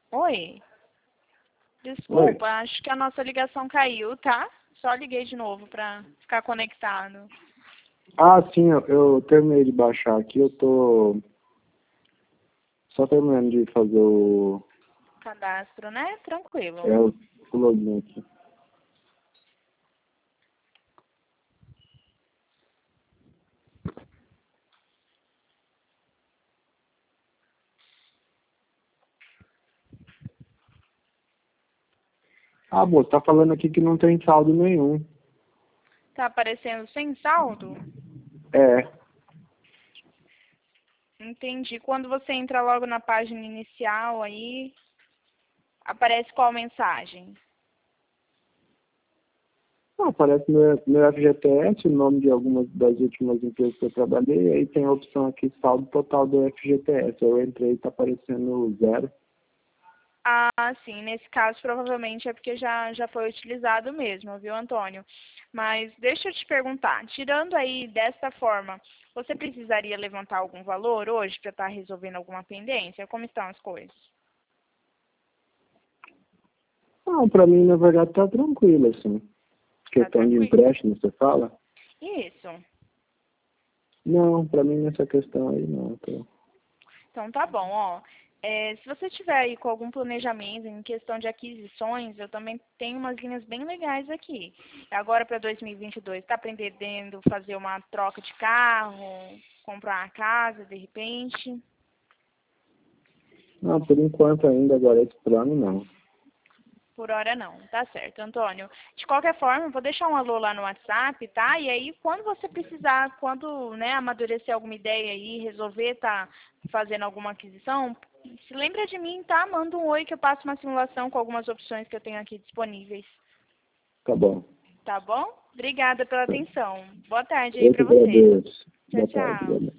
Oi. Oi. Desculpa, acho que a nossa ligação caiu, tá? Só liguei de novo pra ficar conectado. Ah, sim, eu terminei de baixar aqui, eu tô só terminando de fazer Cadastro, né? Tranquilo. o login aqui. Ah, moço, tá falando aqui que não tem saldo nenhum. Tá aparecendo sem saldo? É, Entendi. Quando você entra logo na página inicial aí, aparece qual mensagem? aparece meu FGTS, o nome de algumas das últimas empresas que eu trabalhei, aí tem a opção aqui, saldo total do FGTS. Eu entrei e tá aparecendo 0. Ah, sim. Nesse caso, provavelmente é porque já foi utilizado mesmo, viu, Antônio? Mas deixa eu te perguntar, tirando aí desta forma, você precisaria levantar algum valor hoje para estar resolvendo alguma pendência? Como estão as coisas? Não, pra mim, na verdade, tá tranquilo, assim. Tá Questão de tranquilo? empréstimo, você fala? Isso. Não, pra mim, nessa questão aí, não. Então tá bom, ó. Se você tiver aí com algum planejamento em questão de aquisições, eu também tenho umas linhas bem legais aqui. Agora para 2022, está pretendendo fazer uma troca de carro, comprar uma casa de repente? Não, por enquanto ainda, agora esse plano, não. Por hora não, tá certo, Antônio. De qualquer forma, eu vou deixar um alô lá no WhatsApp, tá? E aí, quando você precisar, quando, né, amadurecer alguma ideia aí, resolver tá fazendo alguma aquisição, se lembra de mim, tá? Manda um oi que eu passo uma simulação com algumas opções que eu tenho aqui disponíveis. Tá bom. Tá bom? Obrigada pela atenção. Boa tarde aí Eu que pra você. agradeço. Tchau, Boa tarde, tchau. boa noite.